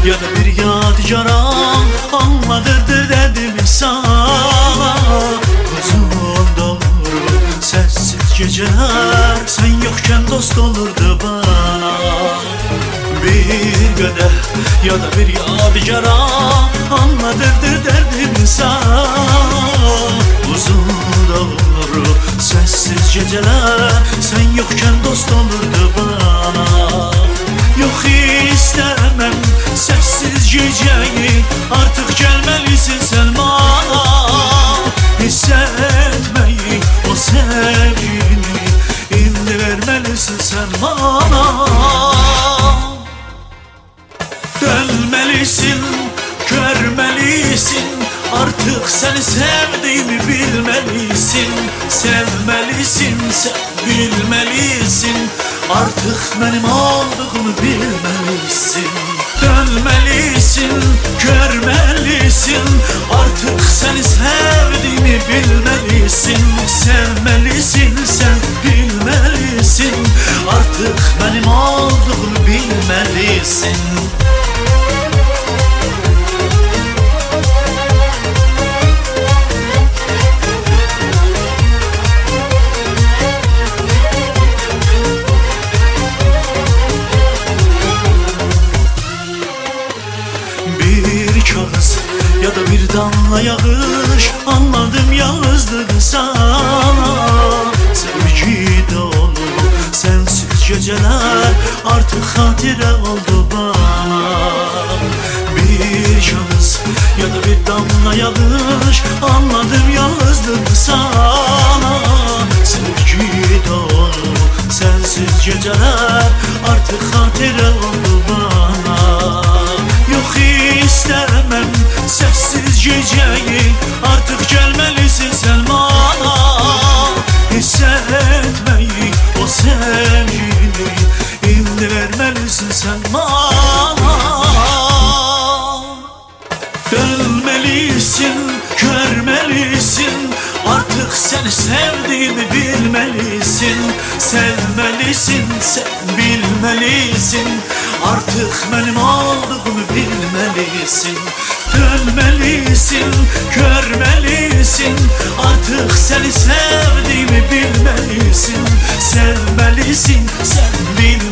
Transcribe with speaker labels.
Speaker 1: ya da bir yadigarı anladırdı dedim sana. Uzun doğru sessiz geceler, sen yokken dost olurdu bana. Bir kadeh ya da bir yadigarı anladırdı derdim sana. Uzun doğru sessiz geceler, sen yokken dost olurdu bana. Yok istemem sessiz geceyi, artık gelmelisin sen bana. Hissetmeyi, o sevgini indi vermelisin sen bana. Dönmelisin, görmelisin, artık seni sevdiğimi bilmelisin. Sevmelisin, sen bilmelisin, artık benim olduğumu bilmelisin. Dönmelisin, görmelisin, artık seni sevdiğimi bilmelisin. Sevmelisin, sen bilmelisin, artık benim olduğumu bilmelisin. Ya da bir damla yağış, anladım yalnızlığı sana. Sevgi dolu sensiz geceler, artık hatire oldu bana. Bir şahıs ya da bir damla yağış, anladım yalnızlığı sana. Sevgi dolu sensiz geceler, artık hatire oldu bana. Yok istemem sessiz geceyi, artık gelmelisin sen bana. Hissetmeyi, o sevgini indi vermelisin sen bana. Dönmelisin, görmelisin, artık seni sevdiğimi bilmelisin. Sevmelisin, sen bilmelisin, artık benim olduğumu bilmelisin. Dönmelisin, görmelisin, artık seni sevdiğimi bilmelisin. Sevmelisin, sen bilmelisin,